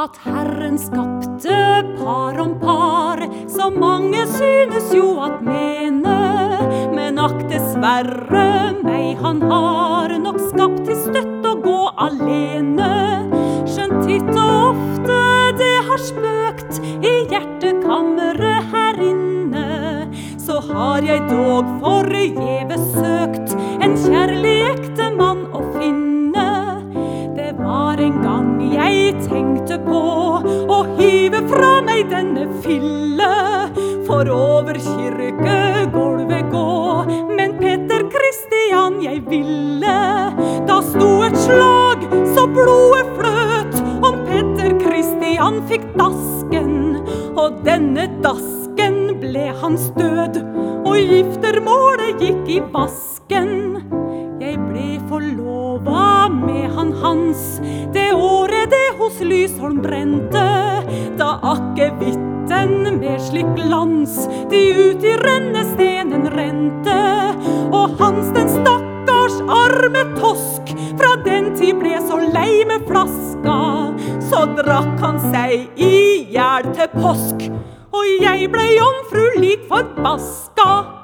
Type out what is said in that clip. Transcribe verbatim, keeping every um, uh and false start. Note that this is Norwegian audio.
at Herren skapte par om par, så mange synes jo at mene, men akk dessverre meg han har nok skapt til støtt å gå alene. Skjønt titt og ofte det har spøkt i hjertekammeret her inne, så har jeg dog forgjeves søkt en kjærlig ekte mann å finne. Det var en gang jeg tenkte på å hive fra meg denne fille, for over kirkegolvet gå, men Peter Kristian jeg ville. Da sto et slag så blodet fløt, om Peter Kristian fikk dasken, og denne dasken ble hans død, og giftermålet gikk i vasken. Jeg ble forlova med han Hans, det året det hos Lysholm brente, da akevitten med slik glans de ut i rennestenen rente. Og Hans den stakkars arme tosk, fra den tid ble så lei med flaska, så drakk han seg i hjel til påsk, og jeg ble jomfru lik forbaska.